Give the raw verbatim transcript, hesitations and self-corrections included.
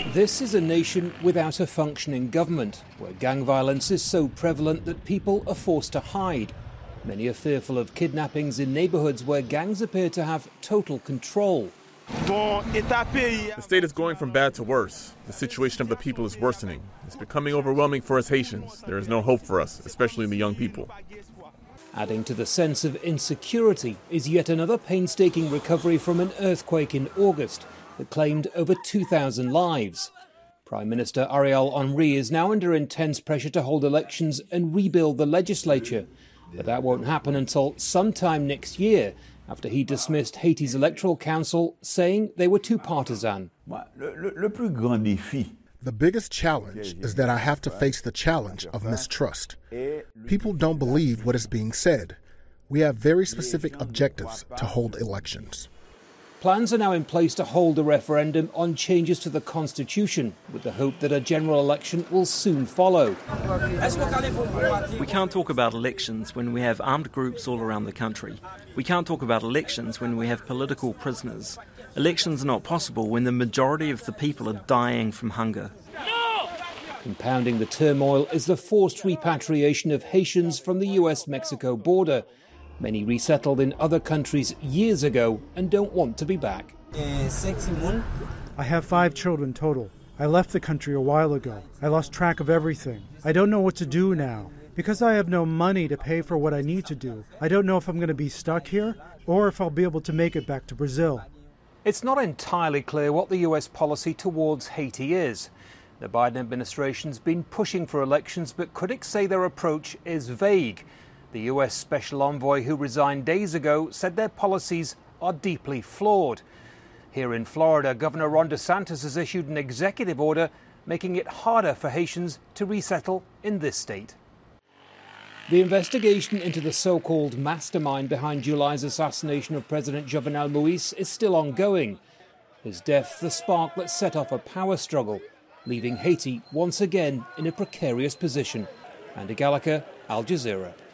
This is a nation without a functioning government, where gang violence is so prevalent that people are forced to hide. Many are fearful of kidnappings in neighborhoods where gangs appear to have total control. The state is going from bad to worse. The situation of the people is worsening. It's becoming overwhelming for us Haitians. There is no hope for us, especially the young people. Adding to the sense of insecurity is yet another painstaking recovery from an earthquake in August that claimed over two thousand lives. Prime Minister Ariel Henry is now under intense pressure to hold elections and rebuild the legislature. But that won't happen until sometime next year, after he dismissed Haiti's Electoral Council, saying they were too partisan. The biggest challenge is that I have to face the challenge of mistrust. People don't believe what is being said. We have very specific objectives to hold elections. Plans are now in place to hold a referendum on changes to the Constitution, with the hope that a general election will soon follow. We can't talk about elections when we have armed groups all around the country. We can't talk about elections when we have political prisoners. Elections are not possible when the majority of the people are dying from hunger. Compounding the turmoil is the forced repatriation of Haitians from the U S Mexico border. Many resettled in other countries years ago and don't want to be back. I have five children total. I left the country a while ago. I lost track of everything. I don't know what to do now. Because I have no money to pay for what I need to do, I don't know if I'm going to be stuck here or if I'll be able to make it back to Brazil. It's not entirely clear what the U S policy towards Haiti is. The Biden administration's been pushing for elections, but critics say their approach is vague. The U S Special Envoy, who resigned days ago, said their policies are deeply flawed. Here in Florida, Governor Ron DeSantis has issued an executive order making it harder for Haitians to resettle in this state. The investigation into the so-called mastermind behind July's assassination of President Jovenel Moïse is still ongoing. His death the spark that set off a power struggle, leaving Haiti once again in a precarious position. Andy Gallagher, Al Jazeera.